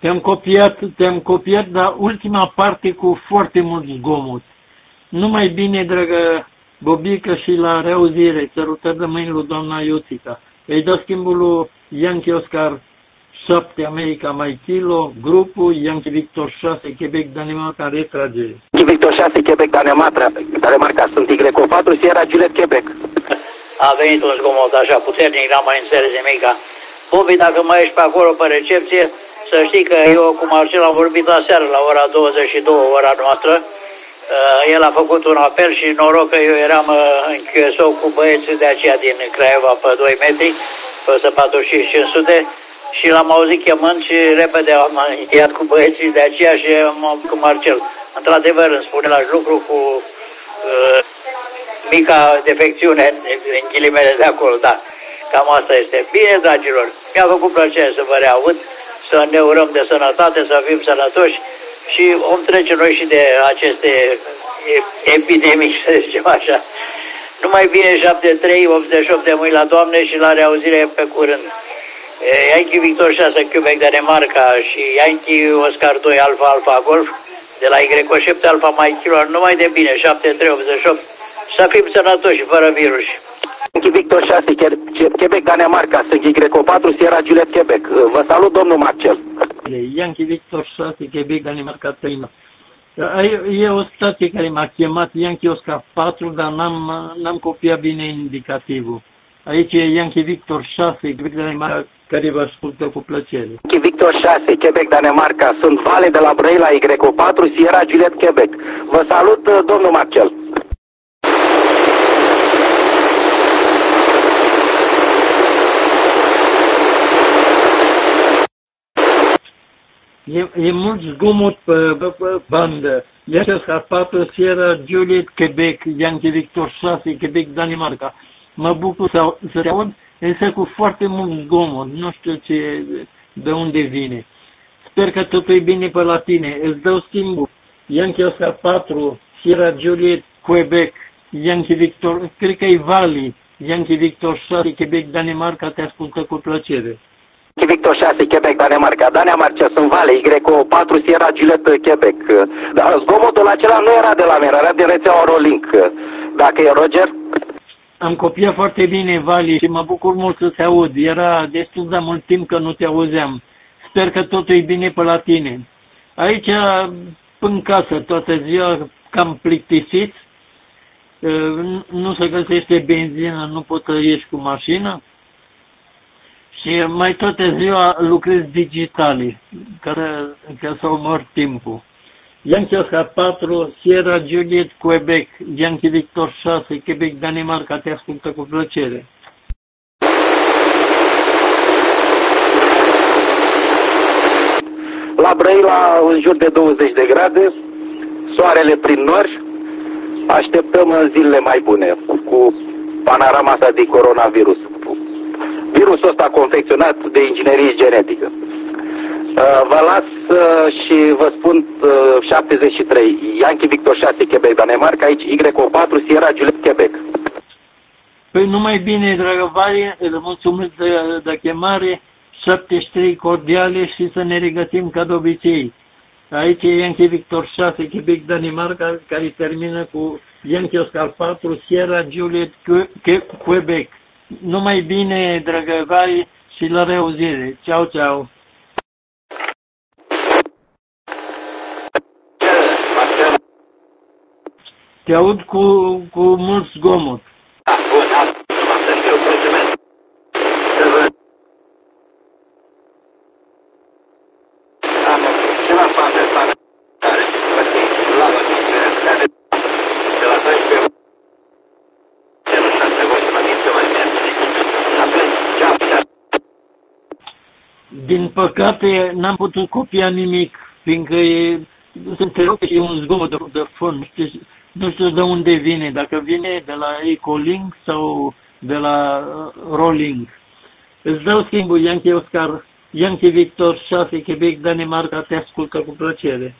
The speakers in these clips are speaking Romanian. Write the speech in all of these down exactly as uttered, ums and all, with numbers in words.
Te-am copiat, te-am copiat, dar ultima parte cu foarte mult zgomot. Numai bine, dragă Bobică, și la reauzire, sărutări de mâini lui doamna Ioțica. Îi dă schimbul lui Yankee Oscar șapte, America Mai Kilo, grupul Yankee Victor șase, Quebec, Danemarca, retragere. Yankee Victor șase, Quebec, Danemarca, Danemarca, sunt Y patru, Sierra Juliet, Quebec. A venit un zgomot așa puternic, n-am mai înțeles nimica. Bobi, dacă mai ești pe acolo pe recepție, să știi că eu cu Marcel am vorbit aseară la ora douăzeci și două, ora noastră. Uh, el a făcut un apel și noroc că eu eram uh, în Q S O cu băieții de aceea din Craiova pe doi metri, pe o sută patruzeci și cinci sute, și l-am auzit chemând și repede am încheiat cu băieții de aceea și am cu Marcel. Într-adevăr îmi spune la lucru cu uh, mica defecțiune în ghilimele de acolo, da. Cam asta este. Bine, dragilor, mi-a făcut plăcere să vă reaud, să ne urăm de sănătate, să fim sănătoși și om trece noi și de aceste epidemii, să zicem așa. Numai bine, șapte trei optzeci și opt de mâini la Doamne și la reauzire pe curând. Yankee Victor șase, Quebec, Danemarca și Yankee Oscar doi, Alfa, Alfa, Golf, de la Y șapte, Alfa, Mai Kilo, numai de bine, șapte trei optzeci și opt, să fim sănătoși și fără virus. Yankee Victor șase, Quebec, Danemarca, sunt Y patru, Sierra Juliet, Quebec. Vă salut, domnul Marcel. Yankee Victor șase, Quebec, Danemarca, trei. E o stație care m-a chemat Yankee Oscar patru, dar n-am copiat bine indicativul. Aici e Yankee Victor șase, Quebec, Danemarca, care vă ascultă cu plăcere. Yankee Victor șase, Quebec, Danemarca, sunt Vale de la Brăila, Y patru, Sierra Juliet, Quebec. Vă salut, domnul Marcel. E, e mult zgomot pe, pe, pe bandă. Yankee Oscar patru, Sierra Juliet, Quebec, Yankee Victor șase, Quebec, Danemarca. Mă bucur să, să te aud, însă cu foarte mult zgomot. Nu știu ce, de unde vine. Sper că totul e bine pe la tine. Îți dau schimbul. Yankee Oscar patru, Sierra Juliet, Quebec, Yankee Victor, cred că e Valley, Yankee Victor șase, Quebec, Danemarca, te ascultă cu plăcere. Yankee Victor șase, Quebec, Danemarca, Danemarca, sunt Vale, Y patru, Sierra Juliet, Quebec. Dar zgomotul acela nu era de la mine, era din rețeaua Rolink. Dacă e Roger? Am copiat foarte bine, Vali, și mă bucur mult să te aud. Era destul de mult timp că nu te auzeam. Sper că totul e bine pe la tine. Aici, în casă, toată ziua, cam plictisit. Nu se găsește benzină, nu poți să ieși cu mașină. Și mai toată ziua lucrez digitali, care, ca să omor timpul. Yankee Oscar patru, Sierra Juliet, Quebec, Yankee Victor șase, Quebec, Danemarca, te ascultă cu plăcere. La Brăila, în jur de douăzeci de grade, soarele prin nori, așteptăm zilele mai bune cu panorama asta de coronavirus. Virusul ăsta confecționat de inginerie genetică. Vă las și vă spun șaptezeci și trei, Yankee Victor șase, Quebec, Danemarca, aici Y patru, Sierra Juliet, Quebec. Păi numai bine, dragă Vali, îți mulțumesc de, de chemare, șaptezeci și trei cordiale și să ne regăsim ca de obicei. Aici e Yankee Victor șase, Quebec, Danemarca, care termină cu Yankee Oscar patru, Sierra Juliet, Quebec. Numai bine, dragă Vali, și la reauzire. Ceau, ceau. Te aud cu, cu mult zgomot. Da, bun, am să știu, mulțumesc. Am ceva fapte care la vă de la doisprezece de la șase voi să mă diți că mai merge. Atunci, ceau, ceau. Din păcate, n-am putut copia nimic, fiindcă e, sunt rog că e un zgomot de, de fond. Nu știu, nu știu de unde vine, dacă vine de la Ecolink sau de la uh, Rolling. Îți dau schimbul, Yankee Oscar, Yankee Victor șase, Quebec, Danemarca, te ascultă cu plăcere.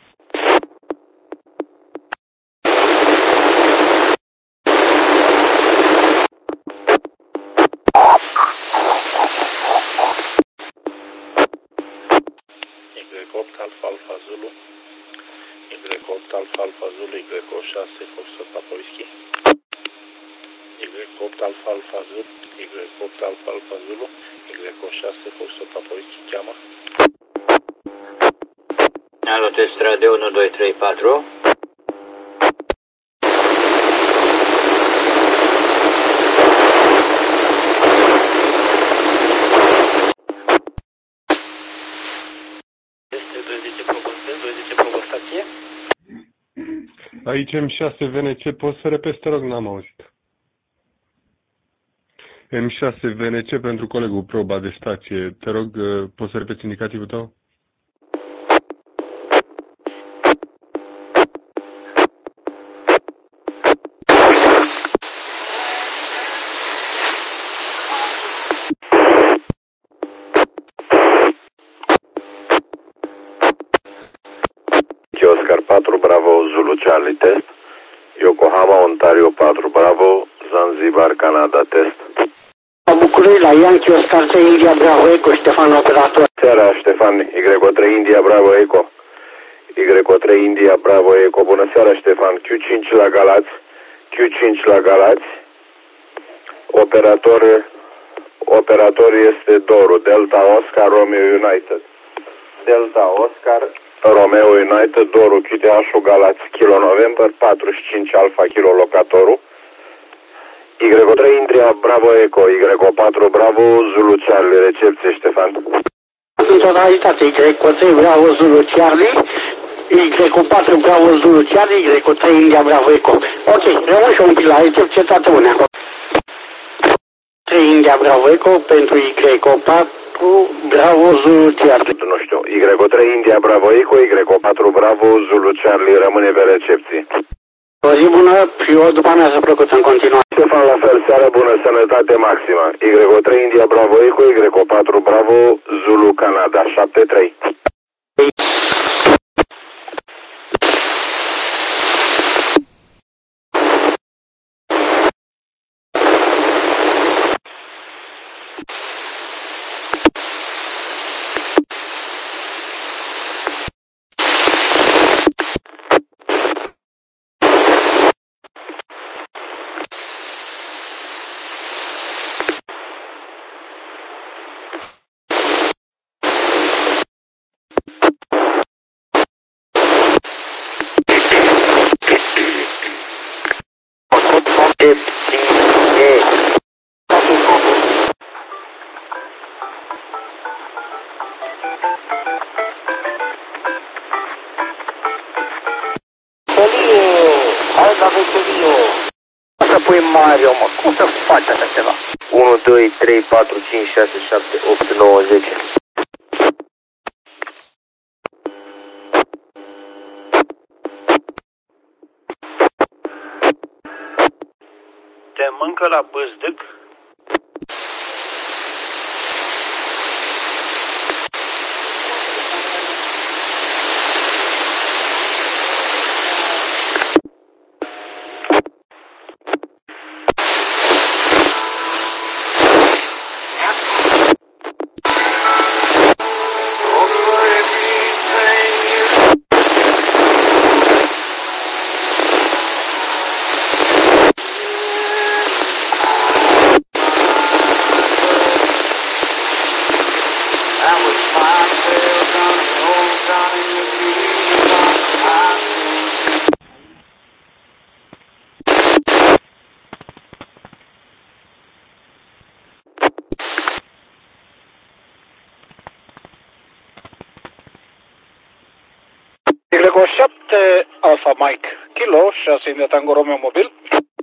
opt Alfa Alfa Zulu, Y opt Alfa Alfa Zulu, Y șase Foxtrot Papa Whisky, Y opt Alfa Alfa Zulu, Y opt Alfa Alfa Zulu, Y șase Foxtrot Papa Whisky, cheamă. Alo, test radio unu doi trei patru. Aici M șase V N C, poți să repeți, te rog, n-am auzit. M șase V N C pentru colegul proba de stație, te rog, poți să repeți indicativul tău? Oscar patru Bravo Zulu Charlie test. Yokohama Ontario patru Bravo Zanzibar Canada test. La București la Yankee Oscar trei India Bravo Eco, Ștefan operator. Seara, Ștefan, Y trei India Bravo Eco. Y trei India Bravo Eco. Bună seara, Ștefan. Q cinci la Galați. Q cinci la Galați. Operator operator este Doru Delta Oscar Romeo United. Delta Oscar Romeo United, Doru, Q T H Galați, Kilo November, patruzeci și cinci Alfa, Kilo Locatorul, Y trei India Bravo Eco, Y patru Bravo Zulu Charlie, recepție, Ștefan. În totalitate, Y trei Bravo Zulu Charlie, Y patru Bravo Zulu Charlie, Y trei India Bravo Eco. Ok, rămân și un pic la recepție, toată una. trei India Bravo Eco pentru Y patru Bravo Zulu Charlie. Nu știu, Y trei India Bravo Eco, Y patru Bravo Zulu Charlie, rămâne pe recepție. O zi bună și o după amiază plăcută în continuare. Ștefan, la fel, seară bună, sănătate maximă. Y trei India Bravo Eco, Y patru Bravo Zulu Canada, șapte trei. Mario, mă, cum să faci așa ceva? unu, doi, trei, patru, cinci, șase, șapte, opt, nouă, zece. Te mâncă la Bâzdâc? Y șapte Alpha Mike, Kilo, șase India Tango Romeo mobil.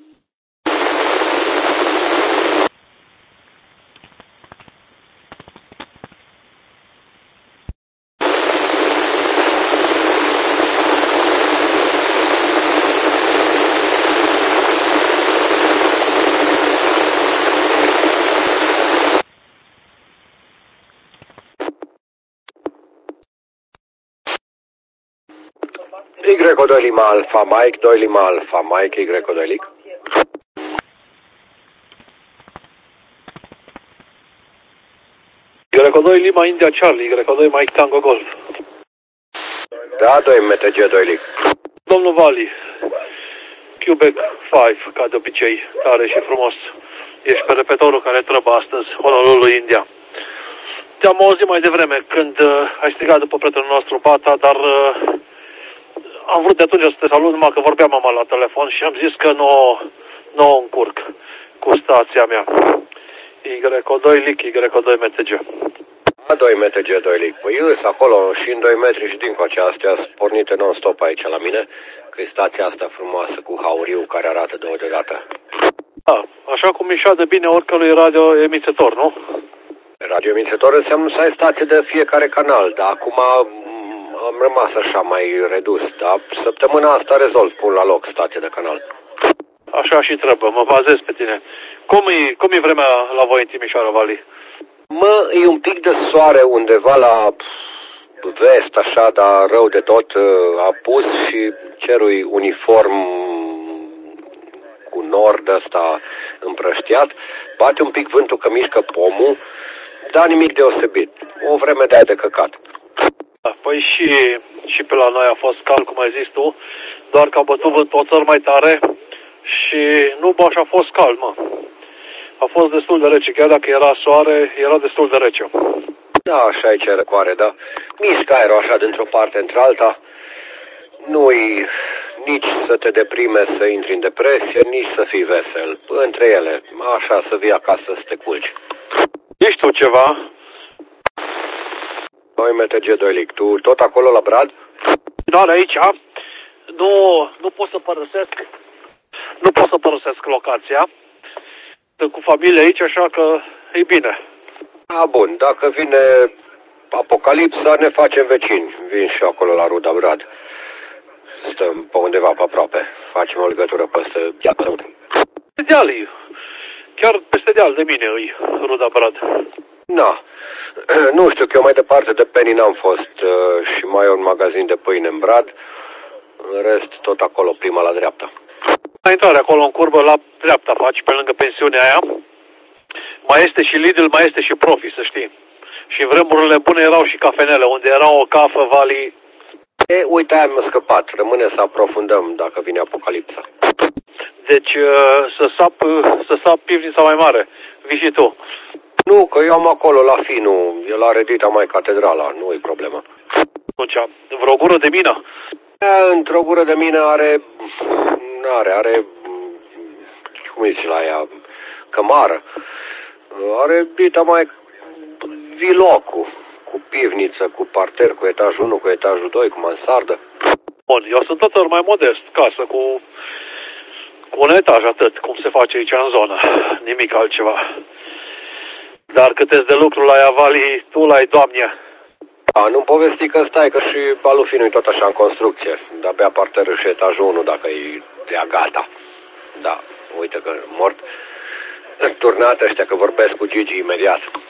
Y doi Lima Alpha Mike, doi Lima Alpha Mike, Y doi Lic. Y doi Lima India Charlie, Y doi Mike Tango Golf. Da, doi M T G doi Lic. Domnul Vali, Quebec cinci, ca de obicei, tare și frumos. Ești pe repetorul care trăbă astăzi, Honolulu, India. Te-am auzit mai devreme când uh, ai strigat după prietenul nostru Bata, dar uh, am vrut de atunci să te salut, numai că vorbeam mama la telefon și am zis că nu, nu o încurc cu stația mea. Y doi Lic, Y doi M T G. Da, doi M T G doi Lic. Păi eu sunt acolo și în doi metri și dincoace, astea sunt pornite non-stop aici la mine, că e stația asta frumoasă cu hauriu care arată două deodată. Da, așa cum ieșea de bine oricărui radioemițător, nu? Radioemițător înseamnă să ai stație de fiecare canal, dar acum am rămas așa mai redus, dar săptămâna asta rezolv, pun la loc stație de canal. Așa și trebuie, mă bazez pe tine. Cum e, cum e vremea la voi în Timișoara, Vali? Mă, e un pic de soare undeva la vest, așa, dar rău de tot apus și cerul uniform cu nord ăsta împrăștiat. Bate un pic vântul că mișcă pomul, dar nimic deosebit. O vreme de-aia de căcat. Da, păi și, și pe la noi a fost cald, cum ai zis tu, doar că a bătut vântul o țări mai tare și nu bă, așa a fost cald, mă. A fost destul de rece, chiar dacă era soare, era destul de rece. Da, așa e ce răcoare, da. Mișcă aerul așa dintr-o parte într-alta. Nu-i nici să te deprime, să intri în depresie, nici să fii vesel. Între ele, așa, să vii acasă să te culci. Ești tu ceva? Noi M T G doi Lic, tu tot acolo la Brad? Doar aici, nu, nu pot să părăsesc, nu pot să părăsesc locația. Sunt cu familie aici, așa că e bine. A, bun, dacă vine apocalipsa, ne facem vecini. Vin și acolo la Ruda Brad. Stăm pe undeva pe aproape. Facem o legătură peste deal. Deal, chiar peste deal de mine îi Ruda Brad. Na, nu știu, că eu mai departe de Penny n-am fost și mai e un magazin de pâine în Brad. În rest, tot acolo, prima la dreapta. La intrare acolo în curbă, la dreapta faci, pe lângă pensiunea aia. Mai este și Lidl, mai este și Profi, să știi. Și în vremurile bune erau și cafenele, unde era o cafă, Vali. E, uite, aia mi-a scăpat. Rămâne să aprofundăm dacă vine apocalipsa. Deci, să sap, să sap pivnița mai mare. Vii și tu. Nu, că eu am acolo la Finu. El are dita mai catedrala, nu e problemă. Atunci, vreo gură de mină? Într-o gură de mină are... Are, are... Cum zici la ea? Cămară. Are dita mai... Vilocul. Cu pivniță, cu parter, cu etajul unu, cu etajul doi, cu mansardă. Bun, eu sunt tot mai modest. Casă cu... Cu un etaj atât, cum se face aici în zonă. Nimic altceva. Dar cât de lucru la ea, Vali, tu l-ai, Doamne. A, nu-mi povesti că stai, că și Balufinu e tot așa în construcție. De-abia parterul și etajul unu, dacă e ea gata. Da, uite că mort. Turnat ăștia, că vorbesc cu Gigi imediat.